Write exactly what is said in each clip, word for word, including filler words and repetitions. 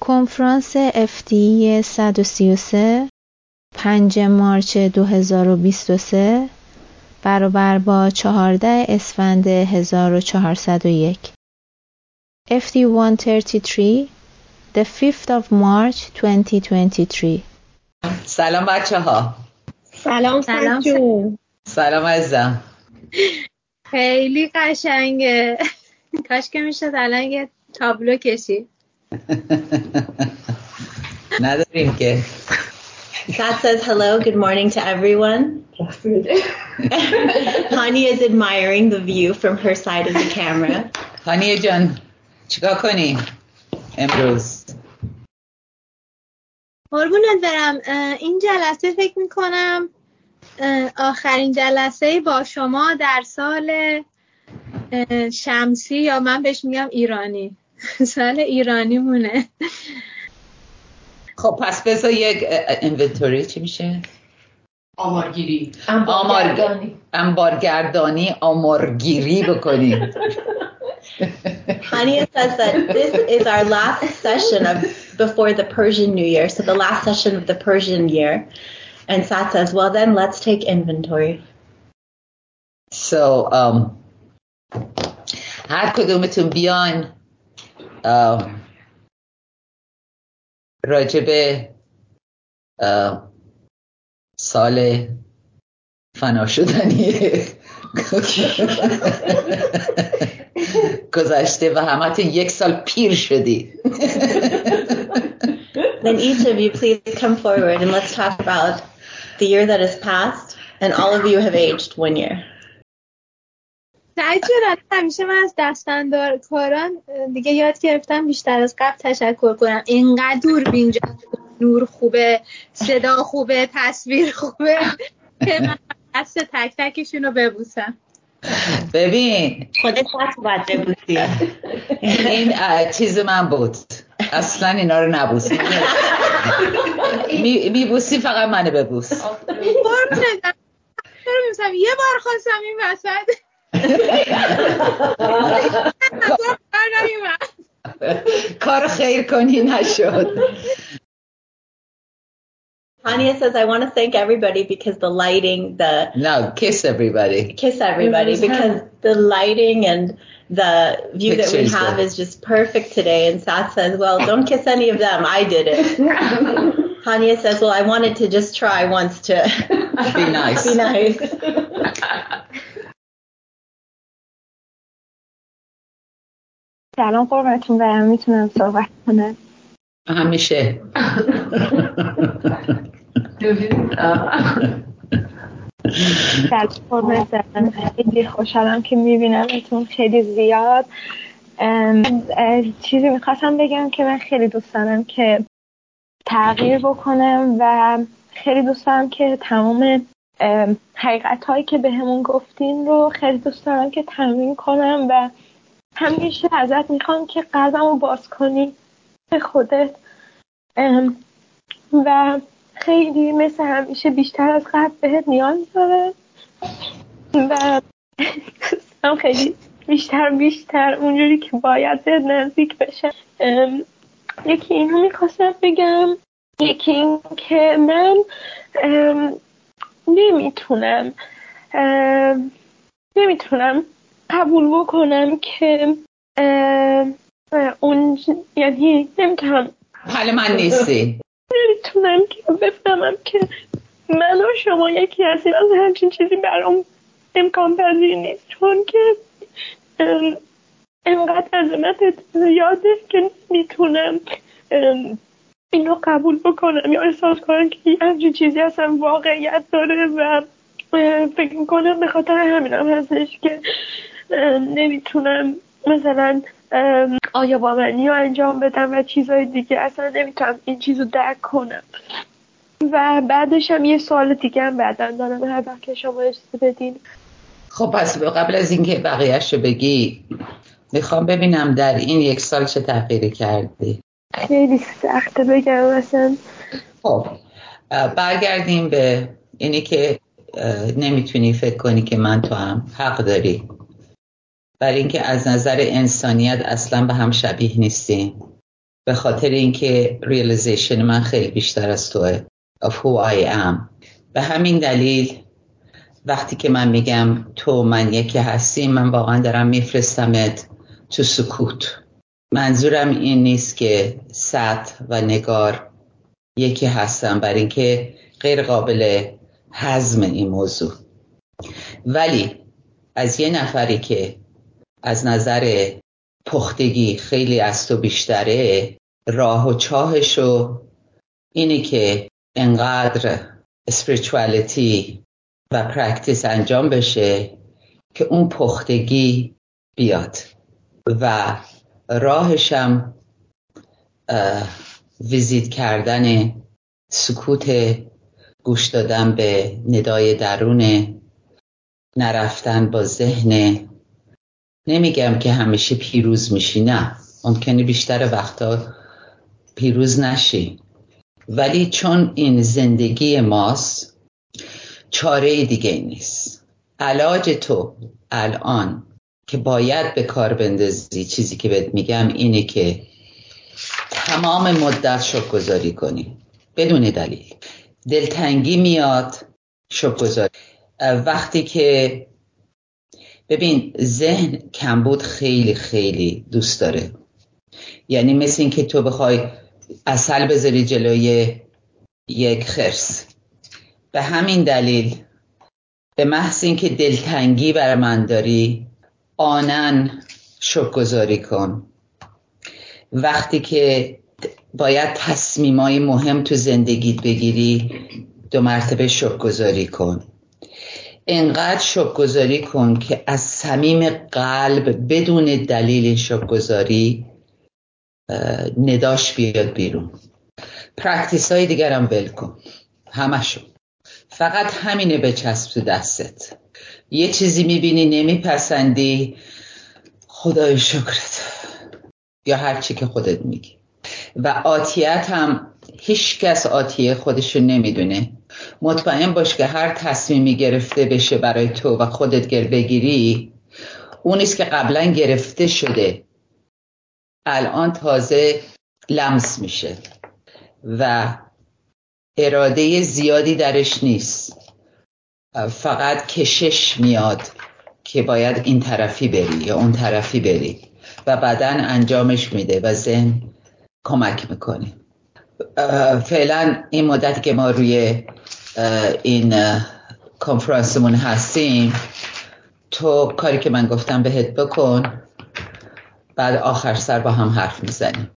کنفرانس اف دی صد و سی و سه پنجم مارس دو هزار و بیست و سه برابر با چهاردهم اسفند هزار و چهارصد و یک. اف دی صد و سه و سه the fifth of March twenty twenty-three. سلام بچه ها. سلام سلام سلام عزیزم. خیلی قشنگه. کاش که میشد الان یه تابلو کشی. نداریم که. That says hello, good morning to everyone. Hani is admiring the view from her side of the camera. هانی جان چیکار کنی امروز؟ قربونت برم. این جلسه فکر میکنم آخرین جلسه با شما در سال شمسی یا من بهش میگم ایرانی، سال ایرانی مونه. خب پس بذار یک انوینتوری چی میشه؟ آمارگیری آمارگردانی آمارگردانی آمارگیری بکنی. Hania says that this is our last session of before the Persian New Year, so the last session of the Persian year. And Sat says, well then let's take inventory. So um هر کدومتون بیاین راجب سال فنا شدنی گذشته و همتون یک سال پیر شدی. Then each of you please come forward and let's talk about the year that has passed, and all of you have aged one year. تعجب همیشه من از دستاندار کاران دیگه یاد گرفتم بیشتر از قبل تشکر کنم. اینقدر دوربین نور خوبه، صدا خوبه، تصویر خوبه که من دست تک تکشون رو ببوسم. ببین خودت باید ببوسی. این چیز من بود، اصلا اینا رو نبوس. می میبوسی فقط منو ببوس. قربونت برم. یه بار خواستم این وسط کار خیر کنی نشد. Hania says, I want to thank everybody because the lighting, the... No, kiss everybody. Kiss everybody because the lighting and the view Pictures that we have good. Is just perfect today. And Sat says, well, don't kiss any of them. I did it. Hania says, well, I wanted to just try once to... Be nice. Be nice. سلام قربتون برم. میتونم صحبت کنم؟ همیشه. سلام قربتون. خیلی خوشحالم که میبینمتون خیلی زیاد. چیزی میخواستم بگم که من خیلی دوست دارم که تغییر بکنم و خیلی دوست دارم که تمام حقیقت هایی که به همون گفتین رو خیلی دوست دارم که تمرین کنم و همیشه ازت میخوام که قلبمو باز کنی به خودت و خیلی مثل همیشه بیشتر از قبل بهت نیاز داره و هم خیلی بیشتر بیشتر اونجوری که باید بهت نزدیک بشم. یکی اینو میخواستم بگم، یکی این که من نمیتونم نمیتونم قبول بکنم که اون یعنی نمیتونم حال من نیستی نمیتونم که بفهمم که من و شما یکی هستیم. از همچین چیزی برام امکان پذیر نیست چون که انقدر عظمتت زیاده که میتونم اینو قبول بکنم یا احساس کنم که همچین چیزی اصلا واقعیت داره و فکر میکنم به خاطر همینم هستش که نمیتونم مثلا آیا باورنی رو انجام بدم و چیزهای دیگه. اصلا نمیتونم این چیزو درک کنم. و بعدش هم یه سوال دیگه هم بعدن دارم هر وقت که شما اجازه بدین. خب پس قبل از اینکه بقیه‌شو بگی میخوام ببینم در این یک سال چه تغییری کردی. خیلی سخته بگم مثلا. خب برگردیم به اینی که نمیتونی فکر کنی که من تو هم حق داری، برای اینکه از نظر انسانیت اصلا به هم شبیه نیستیم به خاطر اینکه ریالیزیشن من خیلی بیشتر از توه of who I am. به همین دلیل وقتی که من میگم تو من یکی هستیم، من واقعا دارم میفرستمت تو سکوت. منظورم این نیست که سطح و نگار یکی هستم، برای اینکه غیر قابل هضم این موضوع. ولی از یه نفری که از نظر پختگی خیلی از تو بیشتره، راه و چاهشو اینه که انقدر اسپریچوالیتی و پرکتیس انجام بشه که اون پختگی بیاد و راهشم ویزیت کردن سکوت، گوش دادن به ندای درونه، نرفتن با ذهن. نمیگم که همیشه پیروز میشی، نه، ممکنه بیشتر وقتا پیروز نشی، ولی چون این زندگی ماست چاره دیگه نیست. علاج تو الان که باید به کار بندازی، چیزی که بهت میگم اینه که تمام مدت شکرگزاری کنی بدون دلیل. دلتنگی میاد، شکرگزاری. وقتی که ببین ذهن کمبود خیلی خیلی دوست داره، یعنی مثل این که تو بخوای عسل بذاری جلوی یک خرس. به همین دلیل به محض این که دلتنگی بر من داری، آنن شکرگزاری کن. وقتی که باید تصمیمای مهم تو زندگیت بگیری، دو مرتبه شکرگزاری کن. انقدر شکرگزاری کن که از صمیم قلب بدون دلیل شکرگزاری نداش بیاد بیرون. پرکتیس های دیگر هم ول کن، همشون. فقط همینه بچسب تو دستت. یه چیزی میبینی نمیپسندی، خدای شکرت، یا هر چی که خودت میگی. و آتیت هم هیچ کس آتیه خودشو نمیدونه. مطمئن باش که هر تصمیمی گرفته بشه برای تو و خودت گر بگیری، اونیست که قبلا گرفته شده الان تازه لمس میشه و اراده زیادی درش نیست، فقط کشش میاد که باید این طرفی بری یا اون طرفی بری و بدن انجامش میده و ذهن کمک میکنه. فعلا این مدتی که ما روی این کنفرانسمون هستیم، تو کاری که من گفتم بهت بکن، بعد آخر سر با هم حرف میزنیم.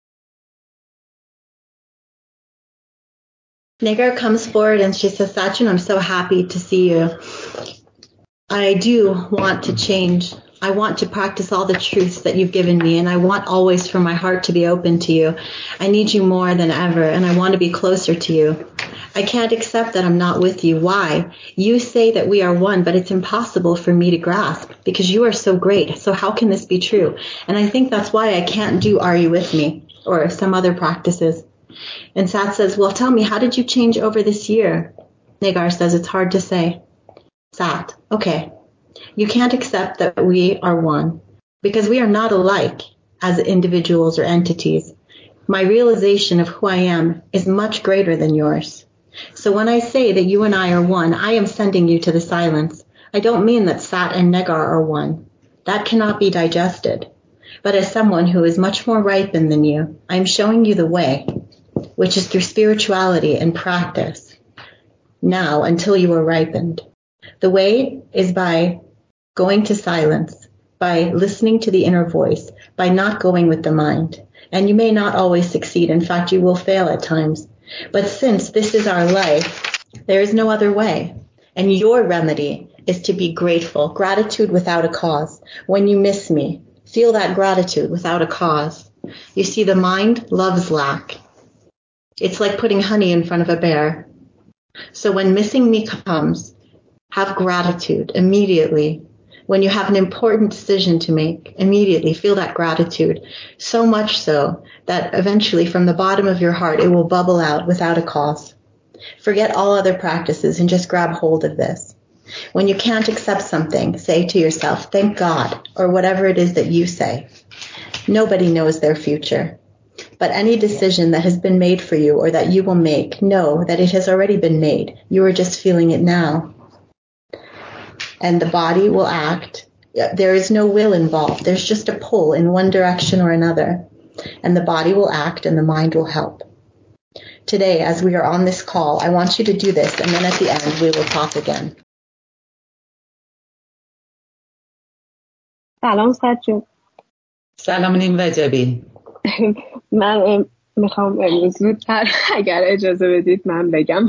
Negar comes forward and she says, Sachin, I'm so happy to see you. I do want to change. I want to practice all the truths that you've given me, and I want always for my heart to be open to you. I need you more than ever, and I want to be closer to you. I can't accept that I'm not with you. Why? You say that we are one, but it's impossible for me to grasp because you are so great. So how can this be true? And I think that's why I can't do Are You With Me or some other practices. And Sat says, well, tell me, how did you change over this year? Negar says, it's hard to say. Sat, okay. You can't accept that we are one because we are not alike as individuals or entities. My realization of who I am is much greater than yours. So when I say that you and I are one, I am sending you to the silence. I don't mean that Sat and Negar are one. That cannot be digested. But as someone who is much more ripened than you, I am showing you the way, which is through spirituality and practice. Now, until you are ripened. The way is by going to silence, by listening to the inner voice, by not going with the mind. And you may not always succeed. In fact, you will fail at times. But since this is our life, there is no other way. And your remedy is to be grateful, gratitude without a cause. When you miss me, feel that gratitude without a cause. You see, the mind loves lack. It's like putting honey in front of a bear. So when missing me comes, have gratitude immediately. When you have an important decision to make, immediately feel that gratitude. So much so that eventually from the bottom of your heart, it will bubble out without a cause. Forget all other practices and just grab hold of this. When you can't accept something, say to yourself, thank God, or whatever it is that you say. Nobody knows their future. But any decision that has been made for you or that you will make, know that it has already been made. You are just feeling it now. And the body will act. There is no will involved. There's just a pull in one direction or another. And the body will act and the mind will help. Today, as we are on this call, I want you to do this, and then at the end we will talk again. سلام سجاد. سلام نیم وجبی. من میخوام امروز زودتر اگر اجازه بدید من بگم.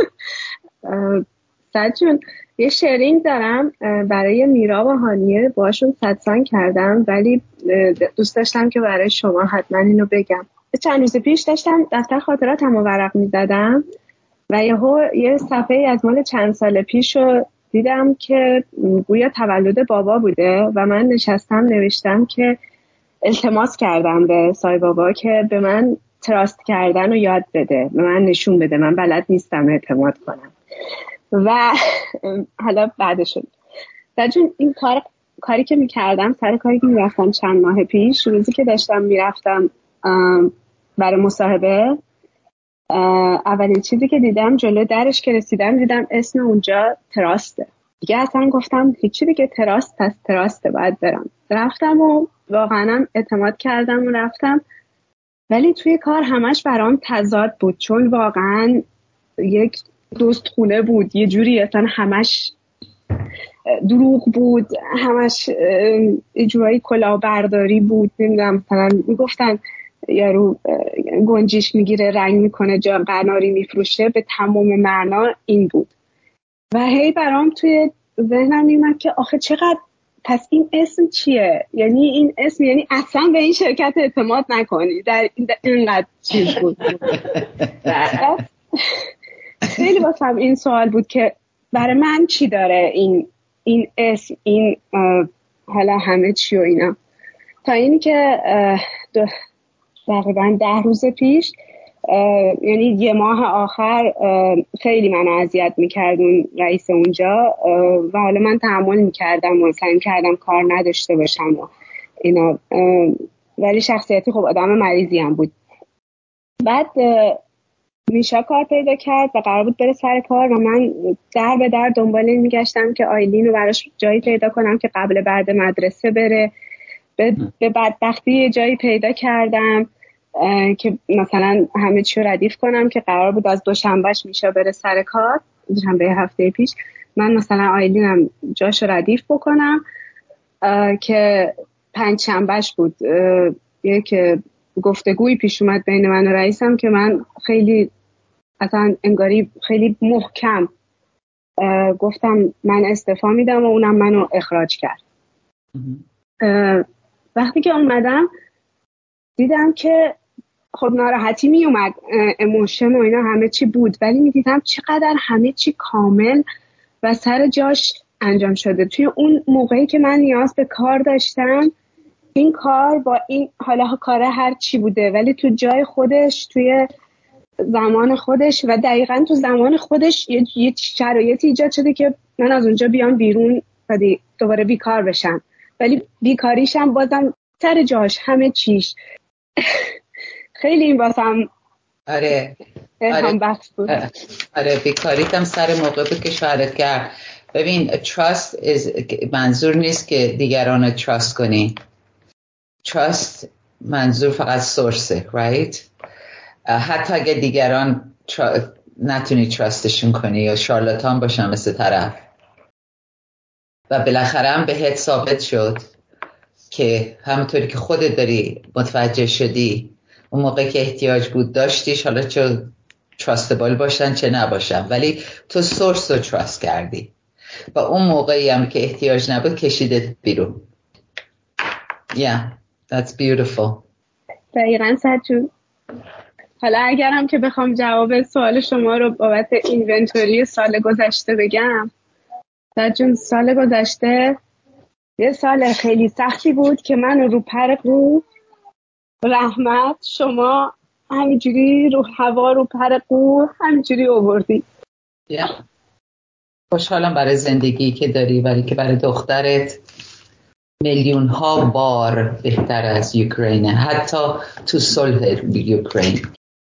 سجاد یه شیرینگ دارم برای میرا و هانیه، باشون ستسنگ کردم ولی دوست داشتم که برای شما حتما اینو بگم. چند روز پیش داشتم دفتر خاطراتم رو ورق می‌زدم و یهو یه صفحه از مال چند سال پیش رو دیدم که گویا تولد بابا بوده و من نشستم نوشتم که التماس کردم به سای بابا که به من تراست کردن رو یاد بده، به من نشون بده، من بلد نیستم اعتماد کنم. و حالا بعدشون در جون این کار کاری که میکردم، سر کاری که میرفتم چند ماه پیش، روزی که داشتم میرفتم برای مصاحبه، اولین چیزی که دیدم جلو درش که رسیدم دیدم اسم اونجا تراسته. دیگه اصلا گفتم هیچی دیگه، تراست هست، تراسته، باید برم. رفتم و واقعا اعتماد کردم و رفتم، ولی توی کار همش برام تضاد بود، چون واقعا یک دوست خونه بود، یه جوری اصلا همش دروغ بود، همش اجرایی کلاهبرداری بود. نمیدونم مثلا میگفتن یارو گنجیش میگیره رنگ میکنه جا قناری میفروشه، به تمام معنا این بود. و هی برام توی ذهنم میومد که آخه چقدر، پس این اسم چیه؟ یعنی این اسم یعنی اصلا به این شرکت اعتماد نکنی، در اینقدر چیز بود. خیلی واسم این سوال بود که برای من چی داره این این اسم، این حالا همه چی و اینا. تا اینی که تقریبا ده روز پیش، یعنی یه ماه آخر خیلی من اذیت میکرد اون رئیس اونجا و حالا من تحمل میکردم و سعی کردم کار نداشته باشم و اینا، ولی شخصیتی خب آدم مریضی هم بود. بعد میشا کار پیدا کرد و قرار بود بره سر کار و من در به در دنبال این میگشتم که آیلین رو براش جایی پیدا کنم که قبل بعد مدرسه بره. به بدبختی یه جایی پیدا کردم که مثلا همه چی رو ردیف کنم که قرار بود از دوشنبهش میشا بره سر کار، دوشنبه هفته پیش من مثلا آیلینم جاش رو ردیف بکنم که پنج شنبهش بود. یک گفتگوی پیش اومد بین من و رئیسم که من خیلی اصلا انگاری خیلی محکم گفتم من استعفا میدم و اونم منو اخراج کرد. وقتی که اومدم دیدم که خب ناراحتی می اومد، اموشن و اینا همه چی بود، ولی می دیدم چقدر همه چی کامل و سر جاش انجام شده. توی اون موقعی که من نیاز به کار داشتم، این کار با این حالا کار هر چی بوده ولی تو جای خودش، توی زمان خودش و دقیقاً تو زمان خودش یه, یه شرایطی ایجاد شده که من از اونجا بیام بیرون و دوباره بیکار بشم، ولی بیکاریشم بازم سر جاش همه چیش. خیلی این واسم آره هم بحث بود. آره, آره بیکاریت هم سر موقع بود که شاهدت کرد. ببین trust is منظور نیست که دیگران رو trust کنی. trust منظور فقط سورسه، right؟ حتی اگه دیگران تر... نتونی trustشون کنی یا شارلاتان باشن مثل طرف، و بالاخره هم بهت ثابت شد که همونطوری که خودت داری متوجه شدی اون موقع که احتیاج بود داشتیش، حالا چه تراستبل باشن چه نباشن، ولی تو سورس رو تراست کردی و اون موقعی هم که احتیاج نبود کشیدت بیرون. Yeah, that's beautiful. دقیقاً سجون. حالا اگرم که بخوام جواب سوال شما رو بابت اینونتوری سال گذشته بگم، سجون سال گذشته یه سال خیلی سختی بود که من رو پر قو رحمت شما همینجوری رو هوا رو پر قو همینجوری آوردی. yeah. خوشحالم برای زندگی که داری، ولی که برای دخترت میلیون ها بار بهتر از اوکراین، حتی تو صلح اوکراین.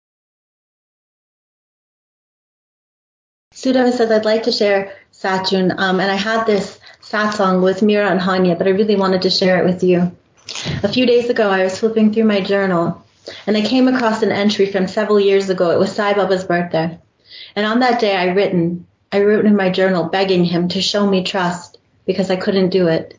Sudhava says, I'd like to share Satchun, um, and I had this Sat song with Mira and Hanya, but I really wanted to share it with you. A few days ago, I was flipping through my journal, and I came across an entry from several years ago. It was Sai Baba's birthday. And on that day, I written, I wrote in my journal begging him to show me trust because I couldn't do it.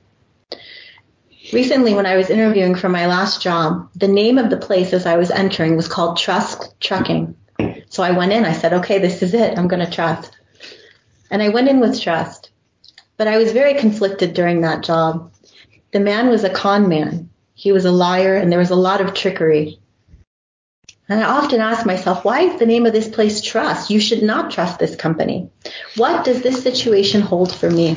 Recently, when I was interviewing for my last job, the name of the place as I was entering was called Trust Trucking. So I went in, I said, okay, this is it. I'm going to trust. And I went in with trust. But I was very conflicted during that job. The man was a con man. He was a liar, and there was a lot of trickery. And I often ask myself, why is the name of this place Trust? You should not trust this company. What does this situation hold for me?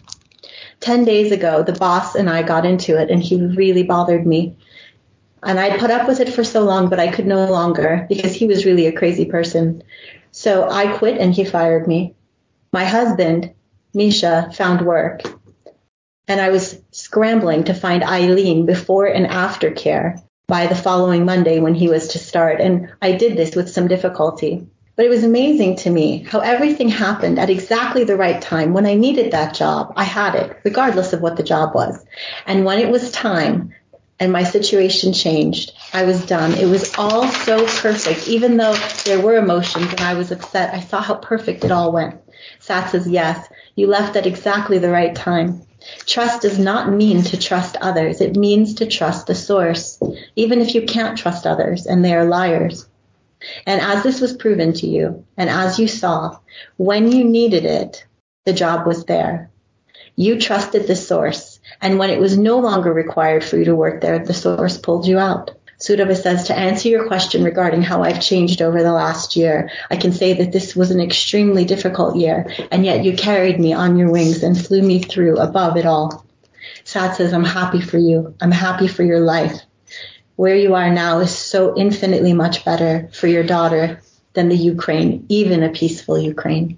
Ten days ago, the boss and I got into it, and he really bothered me. And I put up with it for so long, but I could no longer because he was really a crazy person. So I quit, and he fired me. My husband, Misha, found work. And I was scrambling to find Eileen before and after care by the following Monday when he was to start. And I did this with some difficulty. But it was amazing to me how everything happened at exactly the right time. When I needed that job, I had it, regardless of what the job was. And when it was time and my situation changed, I was done. It was all so perfect. Even though there were emotions and I was upset, I saw how perfect it all went. Sat says, yes, you left at exactly the right time. Trust does not mean to trust others. It means to trust the source, even if you can't trust others and they are liars. And as this was proven to you, and as you saw, when you needed it, the job was there. You trusted the source, and when it was no longer required for you to work there, the source pulled you out. Sudhava says, to answer your question regarding how I've changed over the last year, I can say that this was an extremely difficult year, and yet you carried me on your wings and flew me through above it all. Sat says, I'm happy for you. I'm happy for your life. Where you are now is so infinitely much better for your daughter than the Ukraine, even a peaceful Ukraine.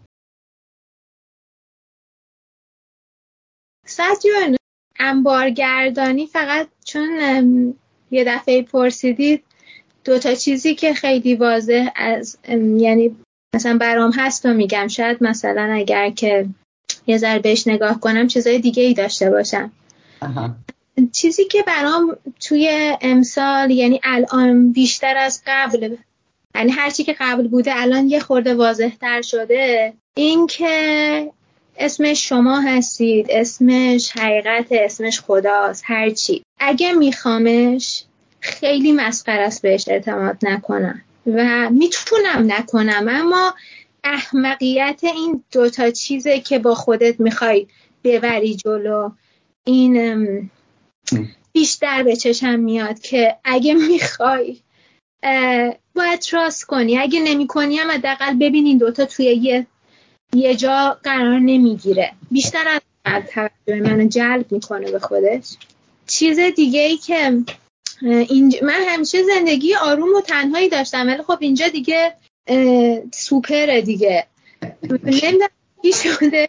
ساتیون انبارگردانی فقط چون یه دفعه پرسیدید دو تا چیزی که خیلی واضح از یعنی مثلا برام هست و میگم، شاید مثلا اگر که یه ذره بهش نگاه کنم چیزای دیگه ای داشته باشم. آها. چیزی که برام توی امسال یعنی الان بیشتر از قبل، یعنی هر چی که قبل بوده الان یه خورده واضح تر شده، این که اسمش شما هستید، اسمش حقیقت، اسمش خداست، هر چی. اگه میخوامش خیلی مسخره است بهش اعتماد نکنم و میتونم نکنم، اما احمقیت این دوتا چیزه که با خودت میخوای ببری جلو، این بیشتر به چشم میاد که اگه میخوای باید تراست کنی، اگه نمی کنی هم حداقل ببین این دوتا توی یه یه جا قرار نمیگیره. بیشتر از توجه منو جلب میکنه به خودش. چیز دیگه ای که اینج... من همیشه زندگی آروم و تنهایی داشتم، ولی خب اینجا دیگه سوپره دیگه. نمیدونم چی شده،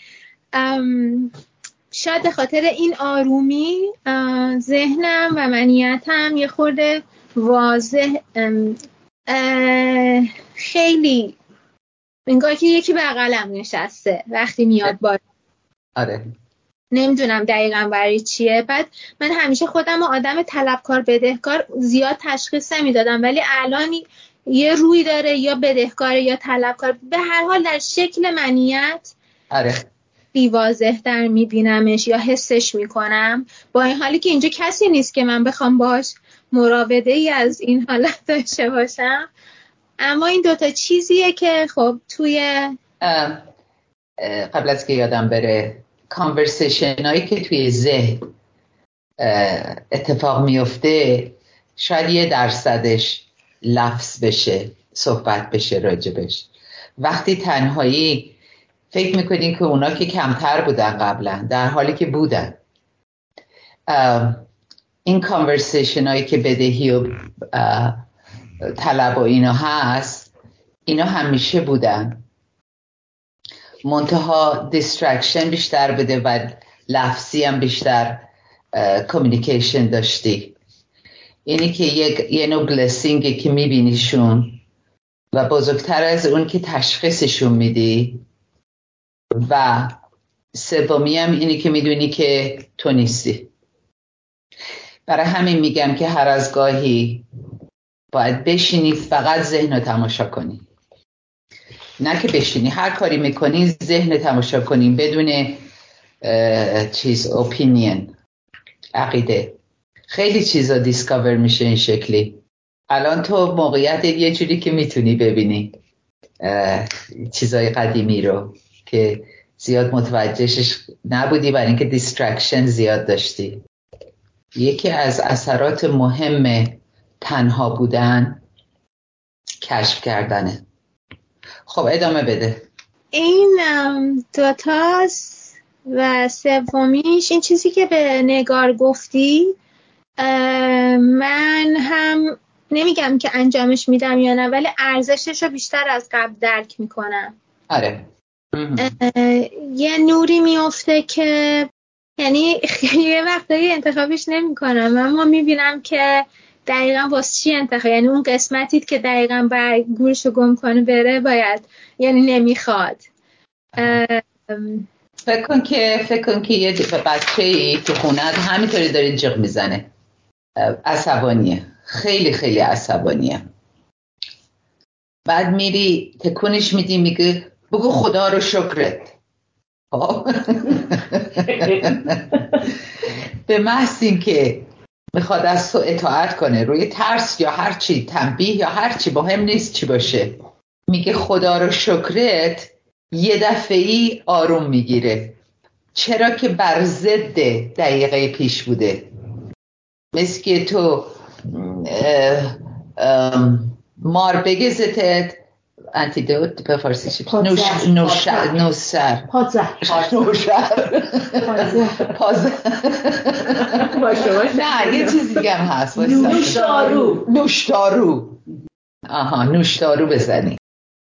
شاید به خاطر این آرومی ذهنم و منیتم یه خورده واضح، خیلی انگار که یکی بغلم نشسته وقتی میاد بالا. آره. نمیدونم دقیقاً برای چیه. بعد من همیشه خودم رو آدم طلبکار بدهکار زیاد تشخیص نمیدادم، ولی الان یه روی داره، یا بدهکار یا طلبکار، به هر حال در شکل منیت آره بی واضح در میبینمش یا حسش میکنم، با این حالی که اینجا کسی نیست که من بخوام باش مراوده ای از این حالت داشته باشم. اما این دوتا چیزیه که خب توی اه اه قبل از که یادم بره، کانورسیشن هایی که توی ذهن اتفاق میفته شاید یه درصدش لفظ بشه، صحبت بشه راجبش. وقتی تنهایی فکر میکنین که اونا که کمتر بودن قبلا، در حالی که بودن. این کانورسیشن هایی که بدهی و طلب و اینا هست، اینا همیشه بودن، منتها دیسترکشن بیشتر بده و لفظی هم بیشتر کامیونیکیشن داشتی. اینی که یک یه نوع بلسینگی که میبینیشون و بزرگتر از اون که تشخیصشون میدی، و سومی هم اینی که میدونی که تو نیستی. برای همین میگم که هر از گاهی باید بشینی فقط ذهن رو تماشا کنی، نه که بشینی هر کاری میکنی ذهن تماشا کنی بدون چیز اپینین، عقیده. خیلی چیزا دیسکاور میشه این شکلی. الان تو موقعیت یه جوری که میتونی ببینی چیزای قدیمی رو که زیاد متوجهش نبودی برای اینکه دیسترکشن زیاد داشتی. یکی از اثرات مهم تنها بودن کشف کردنه. خب ادامه بده. این دوتاست و سومیش این چیزی که به نگار گفتی، من هم نمیگم که انجامش میدم یا نه، ولی ارزشش رو بیشتر از قبل درک میکنم. آره. یه نوری میفته که یعنی یه وقتایی انتخابش نمی کنم، اما میبینم که دقیقا واسه چی انتخاب، یعنی اون قسمتی که دقیقا بر گورشو گم کنه بره باید، یعنی نمیخواد. فکر کن که فکر کن که یه بچه‌ای تو خونه همینطوری داره جیغ میزنه، عصبانیه، خیلی خیلی عصبانیه. بعد میری تکونش میدی میگه بگو خدا رو شکرت. به محض این که میخواد از تو اطاعت کنه روی ترس یا هر چی، تنبیه یا هر چی، مهم نیست چی باشه، میگه خدا رو شکرت، یه دفعی آروم میگیره. چرا که بر ضد دقیقه پیش بوده. مثل که تو اه اه مار بگزتت انتیدوت به فارسی چی؟ نوش نوشر نوشر پازر نوشر پازر نه یه چیز دیگه هم هست، نوشدارو نوشدارو آها نوشدارو بزنی.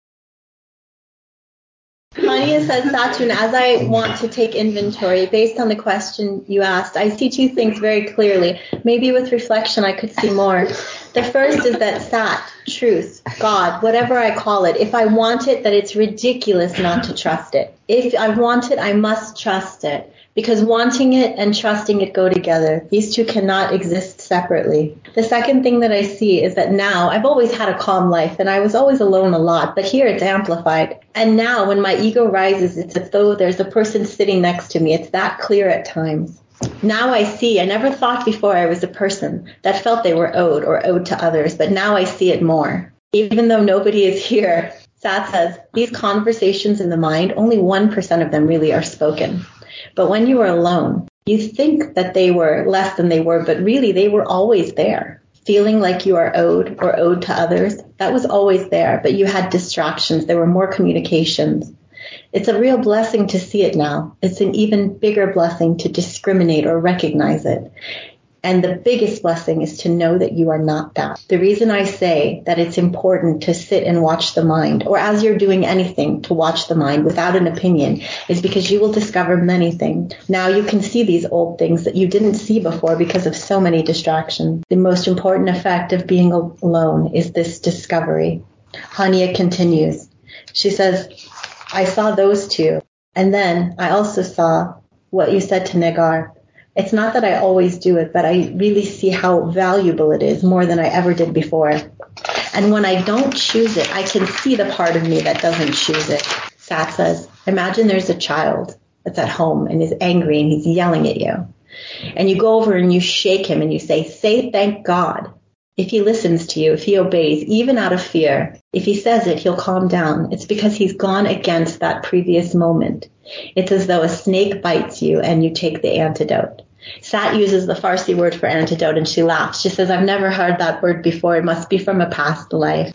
Hania says, Satun, as I want to take inventory, based on the question you asked, I see two things very clearly. Maybe with reflection I could see more. The first is that Sat, truth, God, whatever I call it, if I want it, that it's ridiculous not to trust it. If I want it, I must trust it. Because wanting it and trusting it go together. These two cannot exist separately. The second thing that I see is that now, I've always had a calm life and I was always alone a lot, but here it's amplified. And now when my ego rises, it's as though there's a person sitting next to me. It's that clear at times. Now I see, I never thought before I was a person that felt they were owed or owed to others, but now I see it more. Even though nobody is here, Sat says, these conversations in the mind, only one percent of them really are spoken. But when you are alone, you think that they were less than they were, but really they were always there. Feeling like you are owed or owed to others, that was always there, but you had distractions. There were more communications. It's a real blessing to see it now. It's an even bigger blessing to discriminate or recognize it. And the biggest blessing is to know that you are not that. The reason I say that it's important to sit and watch the mind, or as you're doing anything, to watch the mind without an opinion, is because you will discover many things. Now you can see these old things that you didn't see before because of so many distractions. The most important effect of being alone is this discovery. Hania continues. She says, I saw those two. And then I also saw what you said to Negar. It's not that I always do it, but I really see how valuable it is more than I ever did before. And when I don't choose it, I can see the part of me that doesn't choose it. Sat says, imagine there's a child that's at home and is angry and he's yelling at you. And you go over and you shake him and you say, say thank God. If he listens to you, if he obeys, even out of fear, if he says it, he'll calm down. It's because he's gone against that previous moment. It's as though a snake bites you and you take the antidote. Sat uses the Farsi word for antidote and she laughs. She says, I've never heard that word before. It must be from a past life.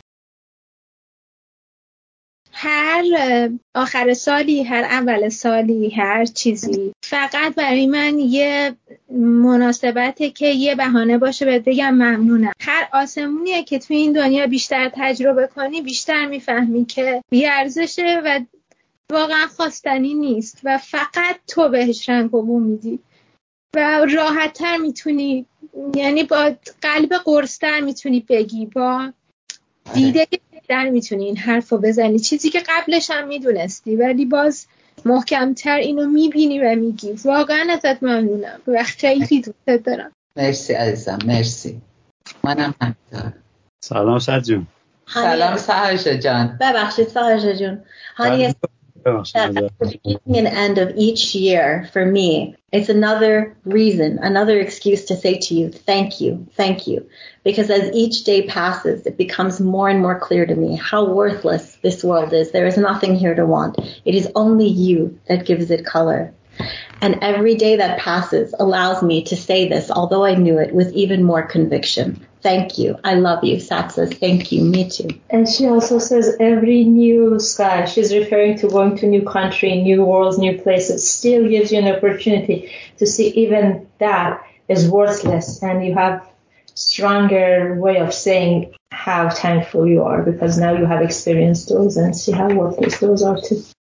هر آخر سالی، هر اول سالی، هر چیزی فقط برای من یه مناسبته که یه بهانه باشه بهت بگم ممنونم. هر آسمونیه که توی این دنیا بیشتر تجربه کنی بیشتر میفهمی که بی‌ارزشه و واقعا خواستنی نیست و فقط تو بهش رنگ و بو میدی. و راحت تر میتونی، یعنی با قلب قرص‌تر میتونی بگی، با دیده در میتونی این حرفو بزنی، چیزی که قبلش هم میدونستی ولی باز محکمتر اینو میبینی و میگی. واقعا ازت ممنونم و خیلی دوست دارم. مرسی عزیزم، مرسی. منم همینطور. سلام سعد جون. سلام سهر جان. ببخشید سهر جون. Hani, at the beginning and end of each year for me, it's another reason, another excuse to say to you, thank you, thank you. Because as each day passes, it becomes more and more clear to me how worthless this world is. There is nothing here to want. It is only you that gives it color. And every day that passes allows me to say this, although I knew it, with even more conviction. Thank you. I love you. Sat says, thank you. Me too. And she also says every new sky, she's referring to going to new country, new worlds, new places, still gives you an opportunity to see even that is worthless. And you have stronger way of saying how thankful you are because now you have experienced those and see how worthless those are too.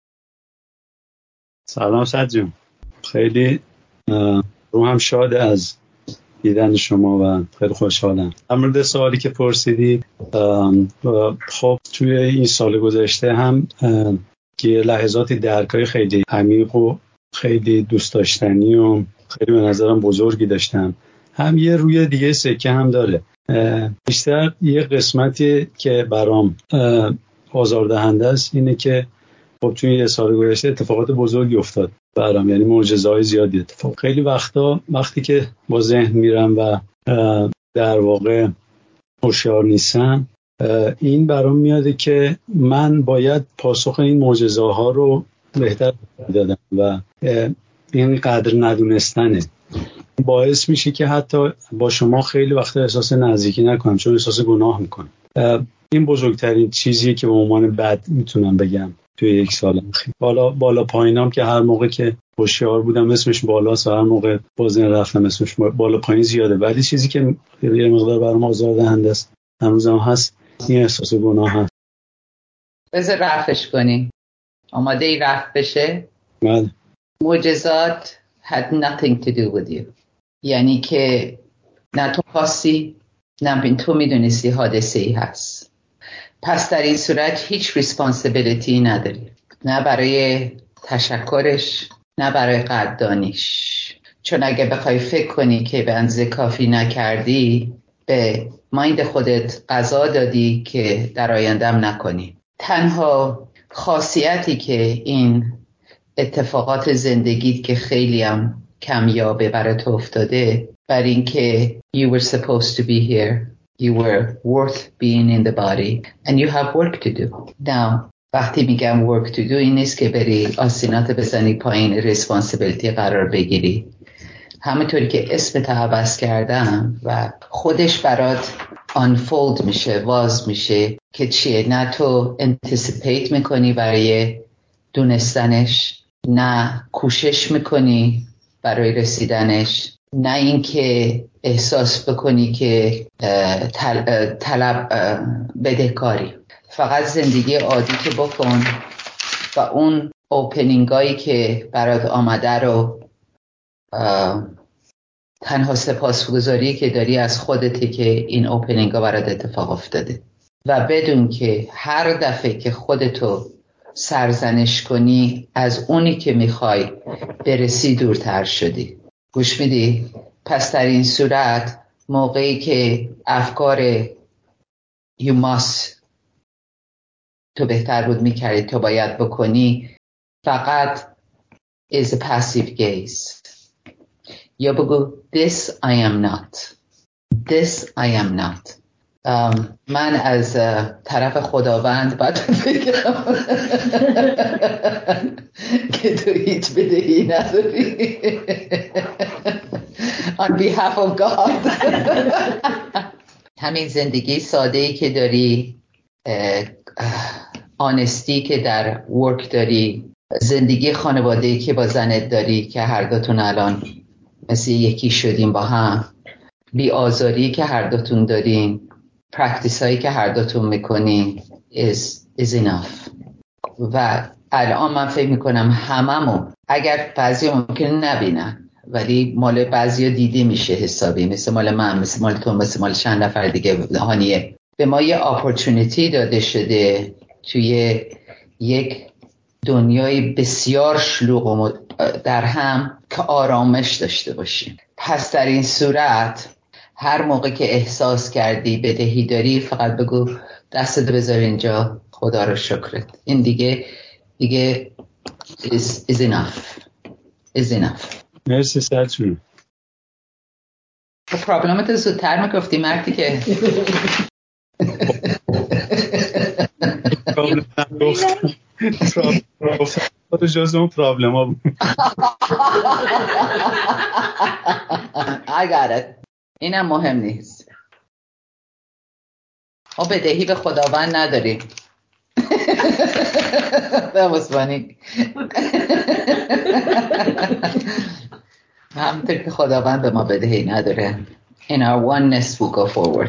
سلام سعد جون. خیلی رو هم شاده از دیدن شما و خیلی خوشحالم. در مورد سوالی که پرسیدید، خب توی این سال گذشته هم که لحظاتی درکای خیلی عمیق و خیلی دوست داشتنی و خیلی به نظرم بزرگی داشتم. هم یه روی دیگه سکه هم داره. بیشتر یه قسمتی که برام آزاردهنده است اینه که خب توی یه سال گذشته اتفاقات بزرگی افتاد برام، یعنی معجزه‌های زیادی اتفاق. خیلی وقتا وقتی که با ذهن میرم و در واقع هوشیار نیستم، این برام میاده که من باید پاسخ این معجزه‌ها رو بهتر بدم و این قدر ندونستنه باعث میشه که حتی با شما خیلی وقتا احساس نزدیکی نکنم، چون احساس گناه میکنم. این بزرگترین چیزیه که به عنوان بد میتونم بگم توی یک سال اخیر. بالا بالا پایینام که هر موقع که هوشیار بودم اسمش بالاست و هر موقع بازن رفتم اسمش بالا پایین زیاده، ولی چیزی که یه مقدار برام آزاردهنده است هنوزم هست این احساس گناه هست. بذار رفعش کنی. آماده ای رفع بشه؟ بله. معجزات had nothing to do with you. یعنی که نه تو خاصی نه تو میدونستی حادثه ای هست. پس در این صورت هیچ ریسپانسیبیلیتی نداری، نه برای تشکرش نه برای قدردانیش. چون اگه بخوای فکر کنی که به اندازه کافی نکردی، به مایند خودت قضا دادی که در آیندهم نکنی. تنها خاصیتی که این اتفاقات زندگیت که خیلی هم کمیابه برای تو افتاده بر این که you were supposed to be here, you were worth being in the body and you have work to do. Now وقتی میگم work to do این نیست که بری آسینات بزنی پایین ریسپانسیبیلیتی قرار بگیری. همونطوری که اسمت عوض کردم و خودش برات unfold میشه، واز میشه که چیه، نه تو anticipate میکنی برای دونستنش، نه کوشش میکنی برای رسیدنش، نه اینکه احساس بکنی که طلب بدهکاری. فقط زندگی عادی که بکن و اون اوپنینگایی که برات آمده رو تنها سپاسگزاری که داری از خودتی که این اوپنینگا برات اتفاق افتاده و بدون که هر دفعه که خودتو سرزنش کنی از اونی که میخوای برسی دورتر شدی. گوش میدی؟ پس در این صورت موقعی که افکار you must تو بهتر بود میکردی تو باید بکنی فقط is a passive gaze. یا بگو this I am not, this I am not. um, من از طرف خداوند باید بگم که تو هیچ بدهی نداری on behalf of God. همین زندگی ساده‌ای که داری، آنستی که در ورک داری، زندگی خانواده‌ای که با زنت داری که هر دوتون الان مثل یکی شدیم با هم، بی آزاری که هر دوتون دارین، پرکتیس هایی که هر دوتون میکنین is, is enough. و الان من فکر میکنم هممون، اگر بعضی ممکن نبینن ولی مال بعضیا دیده میشه حسابی، مثل مال من، مثل مال تو، مثل مال چند نفر دیگه. هانیه به ما یه اپورتونیتی داده شده توی یک دنیای بسیار شلوغ و در هم که آرامش داشته باشیم. پس در این صورت هر موقع که احساس کردی بدهی داری فقط بگو دستت بذار اینجا، خدا رو شکرت. این دیگه دیگه is, is enough is enough. مرسی سرچون. پرابلمت زودتر میگفتی مردی که پرابلم گفتم گفتم خود جز اون پرابلم ها بود. I got it. اینم مهم نیست. ما بدهی به خداوند نداریم. That was funny. همونطور که خداوند به ما بدهی نداره. In our oneness we'll go forward.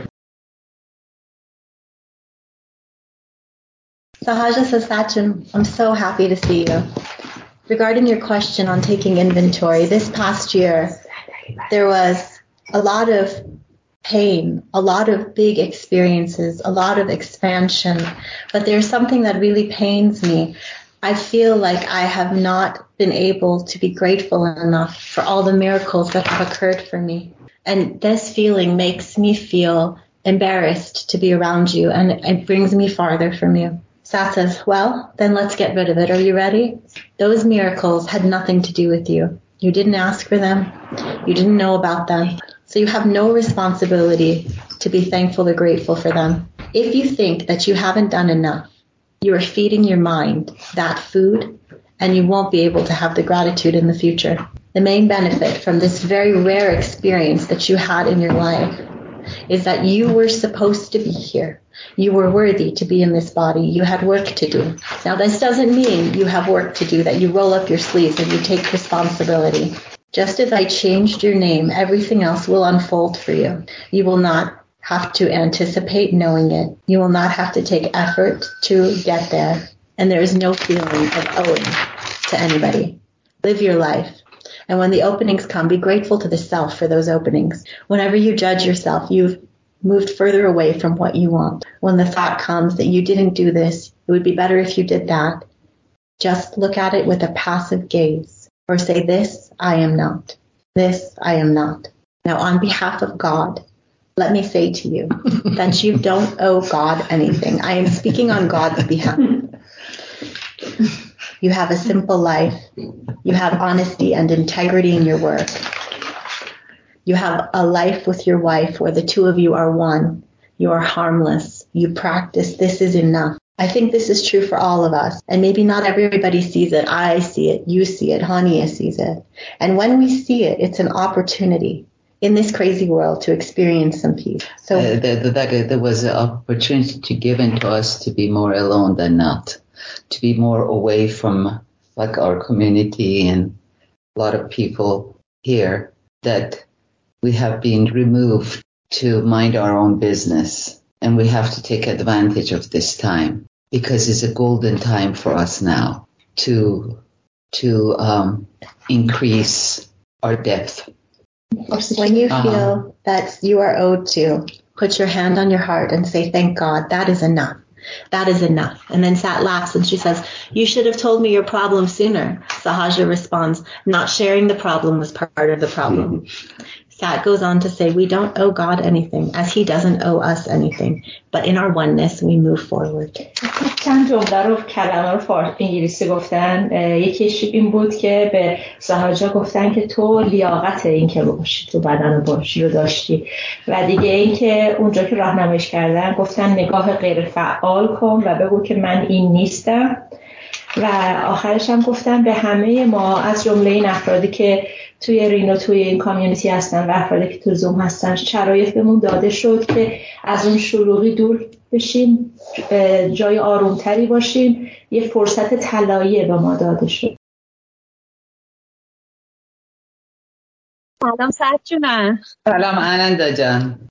Sahaja says, Sachin, I'm so happy to see you. Regarding your question on taking inventory, this past year, there was a lot of pain, a lot of big experiences, a lot of expansion, but there's something that really pains me. I feel like I have not been able to be grateful enough for all the miracles that have occurred for me. And this feeling makes me feel embarrassed to be around you, and it brings me farther from you. Sat says, well, then let's get rid of it. Are you ready? Those miracles had nothing to do with you. You didn't ask for them. You didn't know about them. So you have no responsibility to be thankful or grateful for them. If you think that you haven't done enough, you are feeding your mind that food, and you won't be able to have the gratitude in the future. The main benefit from this very rare experience that you had in your life is that you were supposed to be here. You were worthy to be in this body. You had work to do. Now, this doesn't mean you have work to do, that you roll up your sleeves and you take responsibility. Just as I changed your name, everything else will unfold for you. You will not have to anticipate knowing it. You will not have to take effort to get there. And there is no feeling of owing to anybody. Live your life. And when the openings come, be grateful to the self for those openings. Whenever you judge yourself, you've moved further away from what you want. When the thought comes that you didn't do this, it would be better if you did that, just look at it with a passive gaze, or say, this I am not. This I am not. Now, on behalf of God, let me say to you that you don't owe God anything. I am speaking on God's behalf. You have a simple life. You have honesty and integrity in your work. You have a life with your wife where the two of you are one. You are harmless. You practice. This is enough. I think this is true for all of us. And maybe not everybody sees it. I see it. You see it. Hania sees it. And when we see it, it's an opportunity in this crazy world to experience some peace. So uh, that, that there was an opportunity to given to us to be more alone than not, to be more away from like our community and a lot of people here, that we have been removed to mind our own business. And we have to take advantage of this time, because it's a golden time for us now to to um, increase our depth. When you feel uh-huh. that you are owed to, put your hand on your heart and say, thank God, that is enough. That is enough. And then Sat laughs and she says, you should have told me your problem sooner. Sahaja responds, not sharing the problem was part of the problem. Mm-hmm. Sat goes on to say, we don't owe God anything, as he doesn't owe us anything. But in our oneness, we move forward. چند جمله رو کلمه رو فارسی انگلیسی گفتن. یکیش این بود که به ساحاجا گفتن که تو لیاقت این که باشی، تو بدن باشی رو داشتی. و دیگه این که اونجا که راهنماییش کردن گفتن نگاه غیر فعال کن و بگو که من این نیستم. و آخرش هم گفتن به همه ما، از جمله این افرادی که توی رینو توی این کامیونیتی هستن و افرادی که تو زوم هستن، شرایط بهمون داده شد که از اون شلوغی دور بشیم، جای آرومتری باشیم. یه فرصت طلایی به ما داده شد. سلام سرچونه. سلام آنندا جان.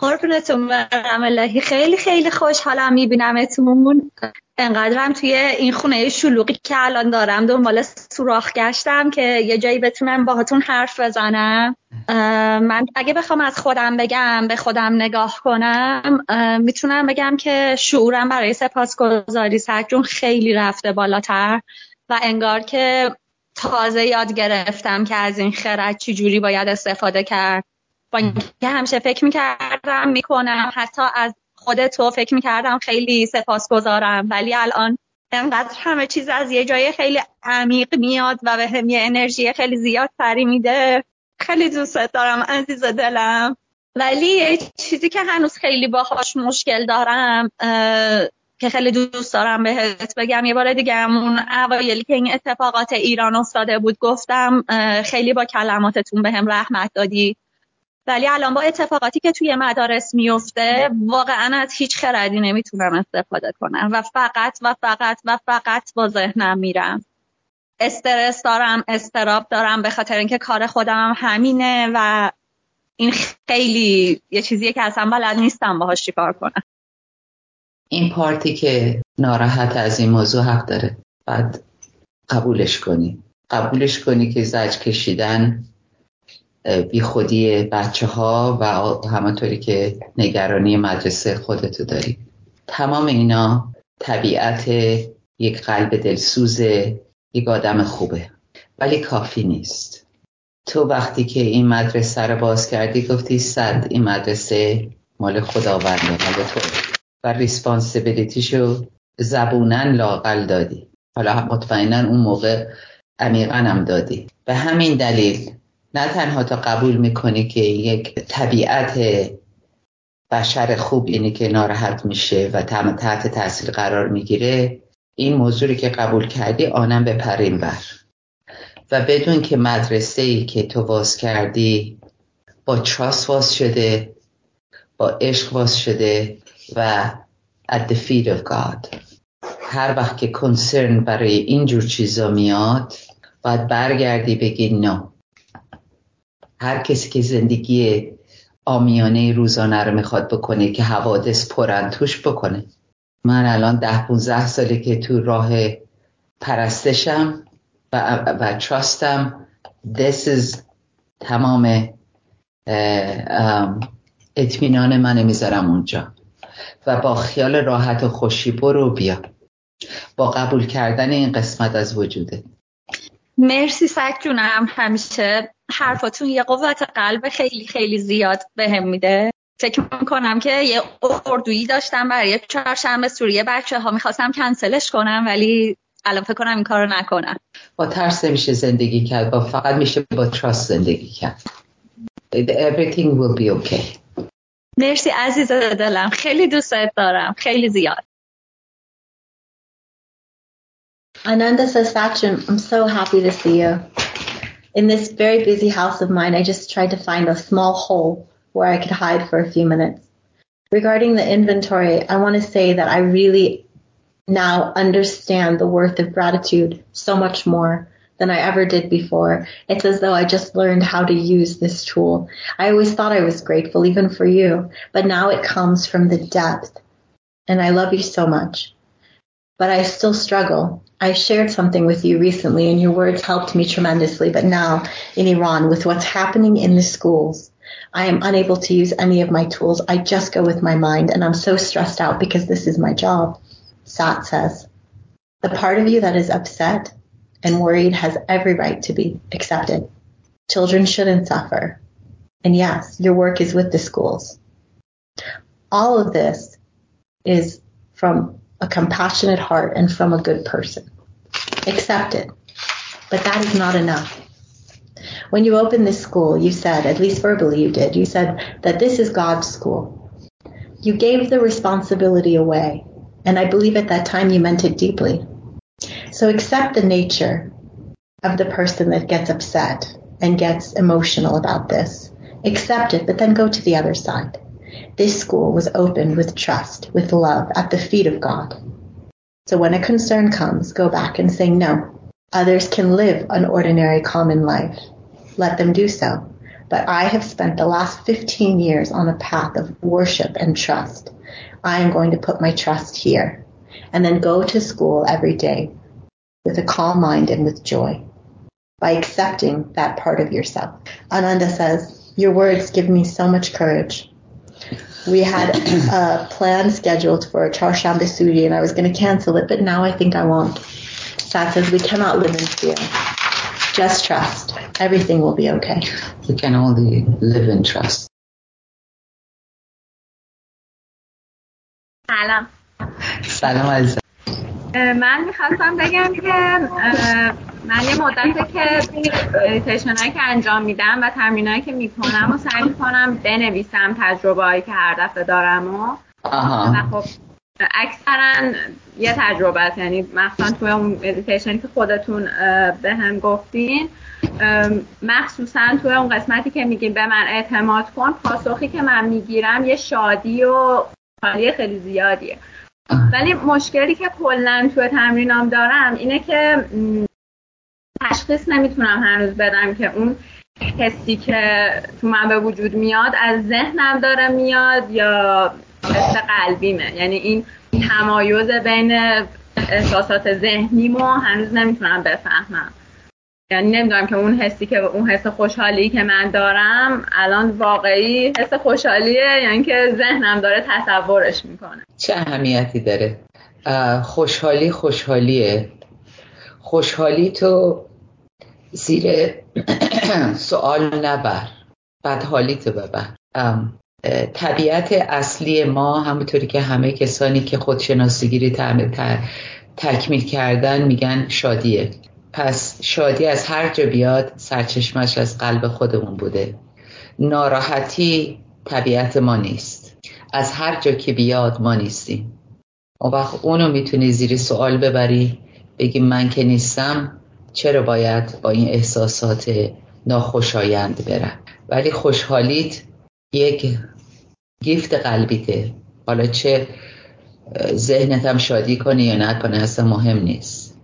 قربونتون برم الهی. خیلی خیلی خوشحالم میبینمتون. انقدرم توی این خونه شلوغی که الان دارم دنبال سوراخ گشتم که یه جایی بتونم باهاتون حرف بزنم. من اگه بخوام از خودم بگم، به خودم نگاه کنم، میتونم بگم که شعورم برای سپاسگزاری سجون خیلی رفته بالاتر و انگار که تازه یاد گرفتم که از این خرد چجوری باید استفاده کرد. با اینکه همیشه فکر میکردم میکنم، حتی از خود تو فکر میکردم خیلی سپاسگزارم، ولی الان انقدر همه چیز از یه جای خیلی عمیق میاد و به هم یه انرژی خیلی زیاد سری میده. خیلی دوستت دارم عزیز دلم. ولی یه چیزی که هنوز خیلی باهاش مشکل دارم که خیلی دوست دارم بهت بگم، یه بار دیگه همون اوایلی که این اتفاقات ایران افتاده بود گفتم خیلی با کلماتتون به هم رحمت دادی، ولی الان با اتفاقاتی که توی مدارس میفته واقعا از هیچ خردی نمیتونم استفاده کنم و فقط و فقط و فقط با ذهنم میرم. استرس دارم، استراب دارم به خاطر اینکه کار خودم همینه و این خیلی یه چیزیه که اصلا بلد نیستم باهاش چیکار کنم. این پارتی که ناراحت از این موضوع حق داره، بعد قبولش کنی قبولش کنی که زجر کشیدن بی خودی بچه ها و همونطوری که نگرانی مدرسه خودتو داری. تمام اینا طبیعت یک قلب دلسوز یک آدم خوبه، ولی کافی نیست. تو وقتی که این مدرسه رو باز کردی گفتی صد این مدرسه مال خداونده، مال تو و ریسپانسیبیلیتیشو زبونن لااقل دادی. حالا مطمئناً اون موقع عمیقاً هم دادی. به همین دلیل نه تنها تا قبول میکنی که یک طبیعت بشر خوب اینه که ناراحت میشه و تحت تاثیر قرار میگیره، این موضوعی که قبول کردی آنم به پرین بر و بدون که مدرسه‌ای که تو واز کردی با تراست واز شده، با عشق واز شده و at the feet of God. هر وقت که کنسرن برای اینجور چیزا میاد باید برگردی بگی نه. هر کسی که زندگی عامیانه روزانه رو میخواد بکنه که حوادث پرن توش بکنه. من الان ده پونزده ساله که تو راه پرستشم و, و تراستم. This is تمام اطمینان من میذارم اونجا و با خیال راحت و خوشی برو بیا با قبول کردن این قسمت از وجوده. مرسی سگ جونم، همیشه حرفاتون یه قوت قلب خیلی خیلی زیاد بهم میده. فکر میکنم که یه اردویی داشتم برای چهارشنبه سوریه بچه ها میخواستم کنسلش کنم، ولی الان فکر کنم این کارو نکنم. با ترس نمیشه زندگی کرد، با فقط میشه با تراست زندگی کرد. Everything will be okay. مرسی عزیز دلم، خیلی دوستت دارم، خیلی زیاد. Ananda says, Sachin, I'm so happy to see you. In this very busy house of mine, I just tried to find a small hole where I could hide for a few minutes. Regarding the inventory, I want to say that I really now understand the worth of gratitude so much more than I ever did before. It's as though I just learned how to use this tool. I always thought I was grateful, even for you, but now it comes from the depth. And I love you so much. But I still struggle. I shared something with you recently and your words helped me tremendously. But now in Iran, with what's happening in the schools, I am unable to use any of my tools. I just go with my mind and I'm so stressed out because this is my job. Sat says, the part of you that is upset and worried has every right to be accepted. Children shouldn't suffer. And yes, your work is with the schools. All of this is from a compassionate heart and from a good person. Accept it. But that is not enough. When you opened this school, you said, at least verbally you did, you said that this is God's school. You gave the responsibility away. And I believe at that time you meant it deeply. So accept the nature of the person that gets upset and gets emotional about this. Accept it, but then go to the other side. This school was opened with trust, with love, at the feet of God. So when a concern comes, go back and say, no, others can live an ordinary, common life. Let them do so. but I have spent the last fifteen years on a path of worship and trust. I am going to put my trust here and then go to school every day with a calm mind and with joy by accepting that part of yourself. Ananda says, your words give me so much courage. We had a plan scheduled for Charshambe Sudi and I was going to cancel it, but now I think I won't. Sat says, we cannot live in fear. Just trust. Everything will be okay. We can only live in trust. سلام. سلام عزیزم. من میخواستم بگم که من یه مدته که مدیتیشنایی که انجام میدم و تمرینایی که میکنم و سعی میکنم بنویسم تجربه هایی که هر دفعه دارم و و خب اکثرا یه تجربه است، یعنی مثلا توی اون مدیتیشنی که خودتون به هم گفتین، مخصوصا توی اون قسمتی که میگین به من اعتماد کن، پاسخی که من میگیرم یه شادی و حالی خیلی زیادیه. ولی مشکلی که کلاً توی تمرینام دارم اینه که تشخیص نمیتونم هنوز بدم که اون حسی که تو من به وجود میاد از ذهنم داره میاد یا حس قلبیمه. یعنی این تمایز بین احساسات ذهنیمو هنوز نمیتونم بفهمم. یعنی نمیدونم که اون حسی که اون حس خوشحالی که من دارم الان واقعی حس خوشحالیه یا اینکه ذهنم داره تصورش میکنه. چه اهمیتی داره؟ خوشحالی خوشحالیه. خوشحالی تو زیر سوال نبر، بدحالی تو ببر. طبیعت اصلی ما همونطوری که همه کسانی که خودشناسیگیری تکمیل کردن میگن شادیه. پس شادی از هر جا بیاد سرچشمش از قلب خودمون بوده. ناراحتی طبیعت ما نیست. از هر جا که بیاد ما نیستیم. اون وقت اونو میتونی زیر سوال ببری، بگی من که نیستم، چرا باید با این احساسات ناخوشایند برم؟ ولی خوشحالیت یک گیفت قلبیته. حالا چه ذهنت هم شادی کنه یا نکنه اصلا مهم نیست.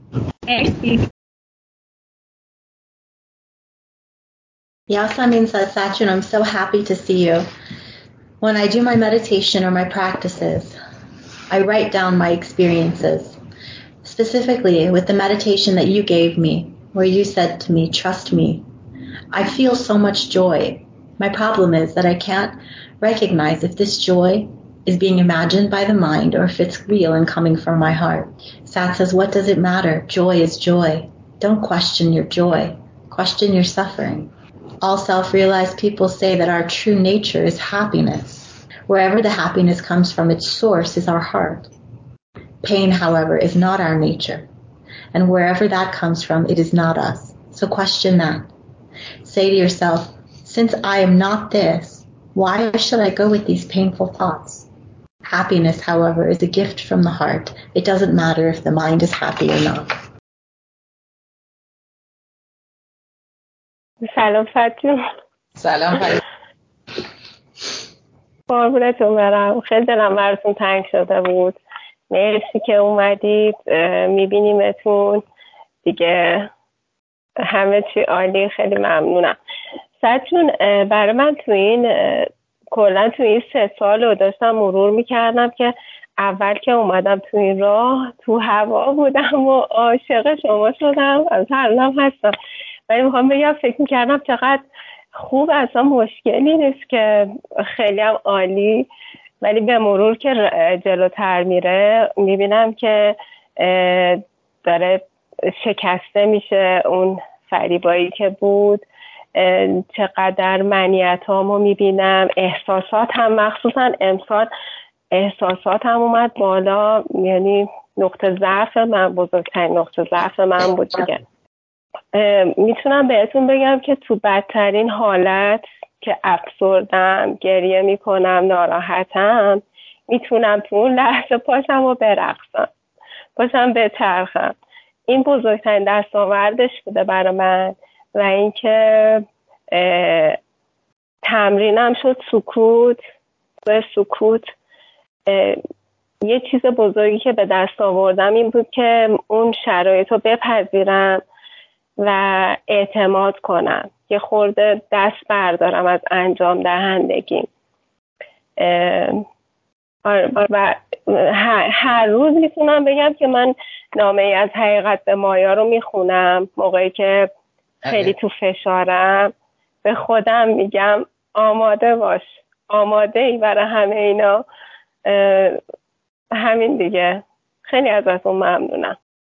Yasamin says, Sachin, I'm so happy to see you. When I do my meditation or my practices, I write down my experiences. Specifically, with the meditation that you gave me, where you said to me, trust me, I feel so much joy. My problem is that I can't recognize if this joy is being imagined by the mind or if it's real and coming from my heart. Sat says, what does it matter? Joy is joy. Don't question your joy. Question your suffering. All self-realized people say that our true nature is happiness. Wherever the happiness comes from, its source is our heart. Pain, however, is not our nature. And wherever that comes from, it is not us. So question that. Say to yourself, since I am not this, why should I go with these painful thoughts? Happiness, however, is a gift from the heart. It doesn't matter if the mind is happy or not. سلام فتون. سلام فرید. قربونتون برم. خیلی دلم براتون تنگ شده بود. مرسی که اومدید. میبینیمتون دیگه، همه چی عالی. خیلی ممنونم. فتون، برای من تو این کلا تو این سه سال رو داشتم مرور میکردم که اول که اومدم تو این راه تو هوا بودم و عاشق شما شدم. از هرلم هستم. ولی میخوام بگم فکر میکردم چقدر خوب، اصلا مشکلی نیست، که خیلی هم عالی. ولی به مرور که جلوتر میره میبینم که داره شکسته میشه اون فریبایی که بود. چقدر منیت هامو میبینم، احساسات هم، مخصوصا امسال احساسات هم اومد بالا. یعنی نقطه ضعف من، بزرگترین نقطه ضعف من بود دیگه. میتونم بهتون بگم که تو بدترین حالت که افسردم، گریه میکنم، ناراحتم، میتونم تو اون لحظه پاشم و برقصم، پاشم بچرخم. این بزرگترین دستاوردش بوده برای من. و اینکه تمرینم شد سکوت. و سکوت یه چیز بزرگی که به دست آوردم این بود که اون شرایط رو بپذیرم و اعتماد کنم، یه خورده دست بردارم از انجام دهندگیم. و هر, هر روز میتونم بگم که من نامه ای از حقیقت به مایا رو میخونم موقعی که خیلی تو فشارم. به خودم میگم آماده باش، آماده ای برای همه اینا. همین دیگه. خیلی ازتون ممنونم.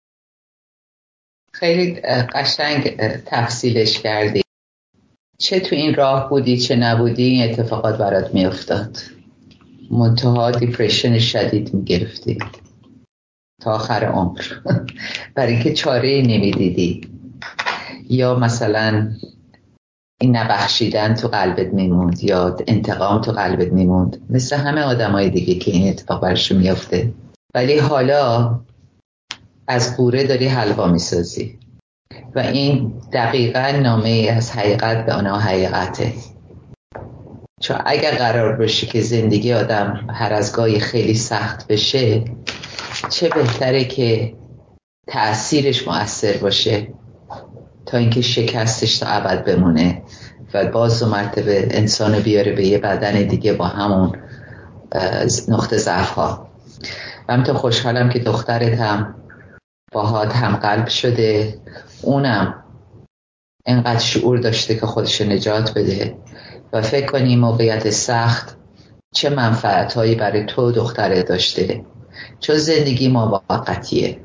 خیلی قشنگ تفصیلش کردی. چه تو این راه بودی چه نبودی این اتفاقات برات میافتاد. منتها دیپرشن شدید میگرفتی تا آخر عمر برای اینکه چاره نمیدیدی، یا مثلا این نبخشیدن تو قلبت میموند یا انتقام تو قلبت میموند، مثل همه آدمای دیگه که این اتفاق برشون میافته. ولی حالا از قوره داری حلوا میسازی و این دقیقا نامه از حقیقت به آنها حقیقته. چون اگر قرار باشه که زندگی آدم هر از گاهی خیلی سخت بشه، چه بهتره که تأثیرش مؤثر باشه تا اینکه شکستش تا ابد بمونه و باز دو مرتبه انسان بیاره به یه بدن دیگه با همون نقطه ضعف ها. و همینطور خوشحالم که دخترت هم باهات هم قلب شده، اونم انقدر شعور داشته که خودش نجات بده و فکر کنی موقعیت سخت چه منفعت هایی برای تو دختره داشته. چون زندگی موقتیه.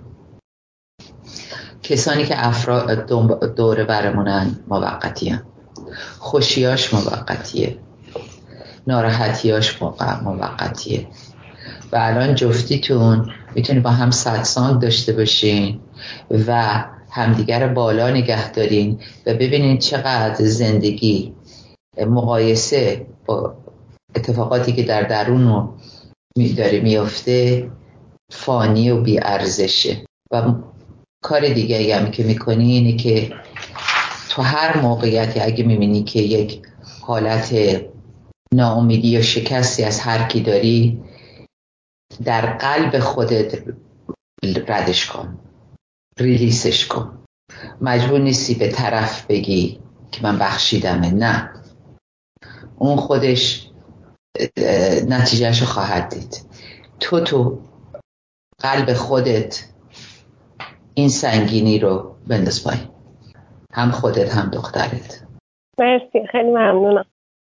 کسانی که افراد دور برمونن موقتیه، خوشیاش موقتیه، ناراحتیاش موقتیه. و الان جفتیتون میتونی با هم ساتسانگ داشته باشین و همدیگر بالا نگه دارین و ببینین چقدر زندگی مقایسه با اتفاقاتی که در درون داره میفته فانی و بی ارزشه. و کار دیگه هم که میکنی اینه که تو هر موقعیتی اگه میبینی که یک حالت ناامیدی یا شکستی از هر کی داری، در قلب خودت ردش کن، ریلیسش کن. مجبور نیستی به طرف بگی که من بخشیدمه، نه، اون خودش نتیجهشو خواهد دید. تو تو قلب خودت این سنگینی رو بنداز پایین، هم خودت هم دخترت. مرسی، خیلی ممنونم.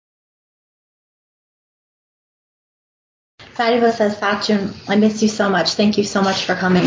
Fariba says, Fatjum, I miss you so much. Thank you so much for coming.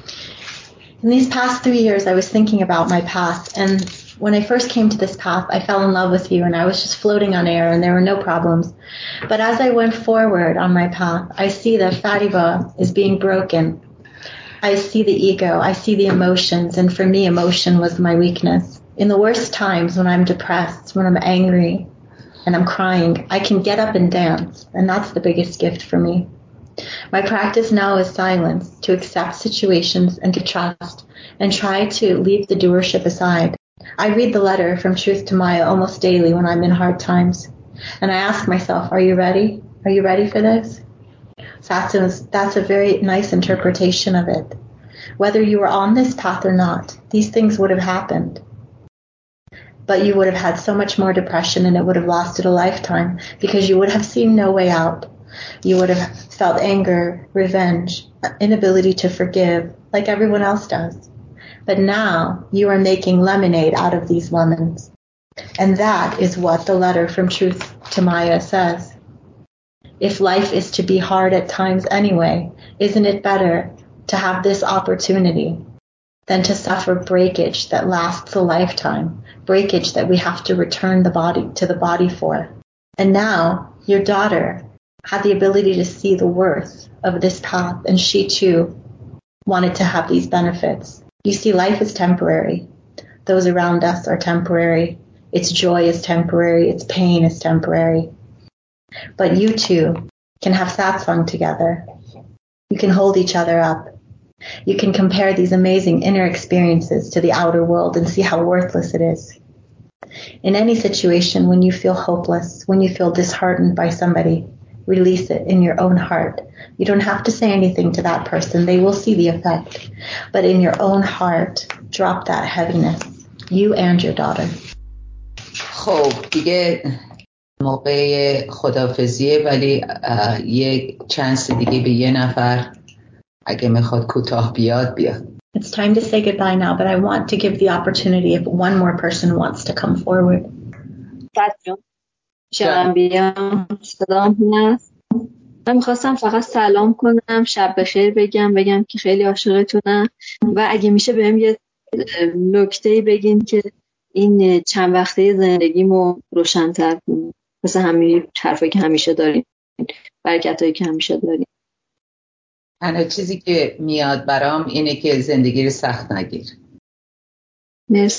In these past three years, I was thinking about my path. And when I first came to this path, I fell in love with you and I was just floating on air and there were no problems. But as I went forward on my path, I see that Fariba is being broken. I see the ego. I see the emotions. And for me, emotion was my weakness. In the worst times, when I'm depressed, when I'm angry, and I'm crying, I can get up and dance, and that's the biggest gift for me. My practice now is silence, to accept situations and to trust, and try to leave the doership aside. I read the letter from Truth to Maya almost daily when I'm in hard times, and I ask myself, are you ready? Are you ready for this? So that's a, that's a very nice interpretation of it. Whether you were on this path or not, these things would have happened. But you would have had so much more depression and it would have lasted a lifetime because you would have seen no way out. You would have felt anger, revenge, inability to forgive like everyone else does. But now you are making lemonade out of these lemons. And that is what the letter from Truth to Maya says. If life is to be hard at times anyway, isn't it better to have this opportunity than to suffer breakage that lasts a lifetime, breakage that we have to return the body to the body for? And now your daughter had the ability to see the worth of this path, and she too wanted to have these benefits. You see, life is temporary. Those around us are temporary. Its joy is temporary. Its pain is temporary. But you two can have satsang together. You can hold each other up. You can compare these amazing inner experiences to the outer world and see how worthless it is. In any situation, when you feel hopeless, when you feel disheartened by somebody, release it in your own heart. You don't have to say anything to that person. They will see the effect. But in your own heart, drop that heaviness. you and your daughter. خب دیگه موقع خداحافظیه، ولی یه چانس دیگه به یه نفر اگه میخواد کوتاه بیاد بیاد. It's time to say goodbye now, but I want to give the opportunity if one more person wants to come forward. شبم بیام صدام هست. من میخواستم فقط سلام کنم، شب بخیر بگم بگم که خیلی عاشقتونم و اگه میشه بهم یه نکته‌ای بگین که این چند وقته زندگیمو روشن‌تر کنه، مثل همین حرفایی که همیشه داریم، برکتایی که همیشه داریم. تنها چیزی که میاد برام اینه که زندگی رو سخت نگیر. مرسی.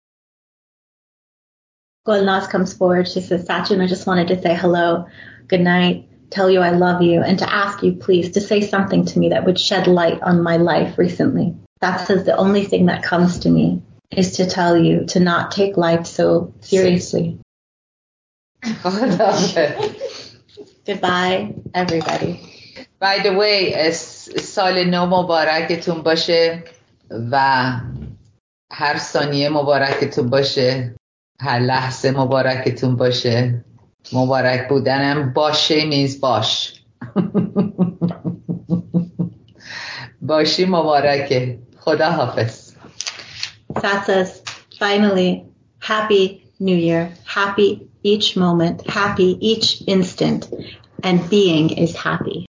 Golnaz comes forward. She says, Sachin, I just wanted to say hello, good night, tell you I love you, and to ask you, please, to say something to me that would shed light on my life recently. That says the only thing that comes to me is to tell you to not take life so seriously. Goodbye, everybody. By the way, سال نو مبارکتون باشه و هر ثانیه مبارکتون باشه، هر لحظه مبارکتون باشه. مبارک بودنم باشه means باش. باشی مبارکه. خدا حافظ. Sat says, finally, happy New Year. Happy each moment, happy each instant, and being is happy.